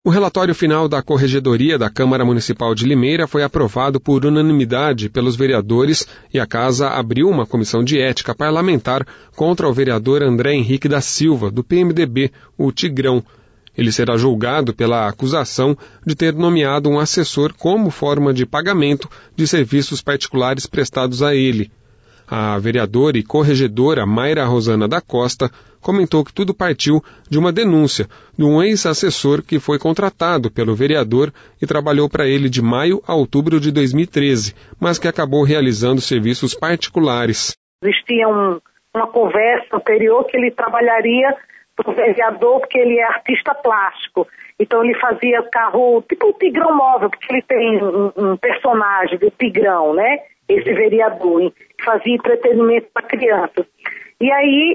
O relatório final da Corregedoria da Câmara Municipal de Limeira foi aprovado por unanimidade pelos vereadores e a Casa abriu uma comissão de ética parlamentar contra o vereador André Henrique da Silva, do PMDB, o Tigrão. Ele será julgado pela acusação de ter nomeado um assessor como forma de pagamento de serviços particulares prestados a ele. A vereadora e corregedora Mayra Rosana da Costa comentou que tudo partiu de uma denúncia de um ex-assessor que foi contratado pelo vereador e trabalhou para ele de maio a outubro de 2013, mas que acabou realizando serviços particulares. Existia uma conversa anterior que ele trabalharia para o vereador porque ele é artista plástico. Então ele fazia carro, tipo o Tigrão Móvel, porque ele tem um personagem do Tigrão, né? Esse vereador, fazia entretenimento para crianças. E aí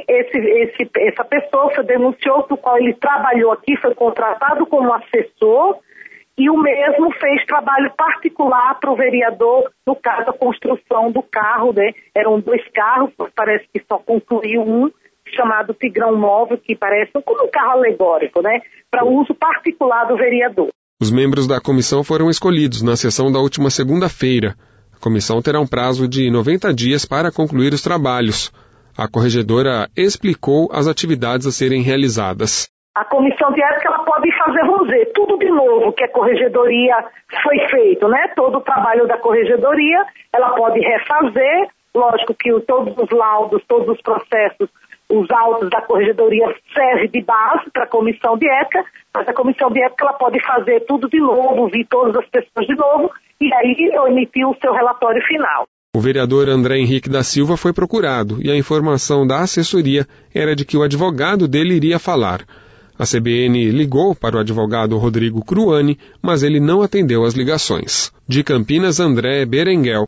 essa pessoa denunciou que o qual ele trabalhou aqui, foi contratado como assessor e o mesmo fez trabalho particular para o vereador, no caso a construção do carro, né? Eram 2 carros, parece que só concluiu um, chamado Tigrão Móvel, que parece como um carro alegórico, né? Para uso particular do vereador. Os membros da comissão foram escolhidos na sessão da última segunda-feira. A comissão terá um prazo de 90 dias para concluir os trabalhos. A corregedora explicou as atividades a serem realizadas. A comissão de ética ela pode fazer, vamos dizer, tudo de novo que a corregedoria foi feito, né? Todo o trabalho da corregedoria, ela pode refazer. Lógico que todos os laudos, todos os processos, os autos da corregedoria servem de base para a comissão de ética, mas a comissão de ética ela pode fazer tudo de novo, ouvir todas as pessoas de novo e aí emitir o seu relatório final. O vereador André Henrique da Silva foi procurado e a informação da assessoria era de que o advogado dele iria falar. A CBN ligou para o advogado Rodrigo Cruani, mas ele não atendeu as ligações. De Campinas, André Berenguel.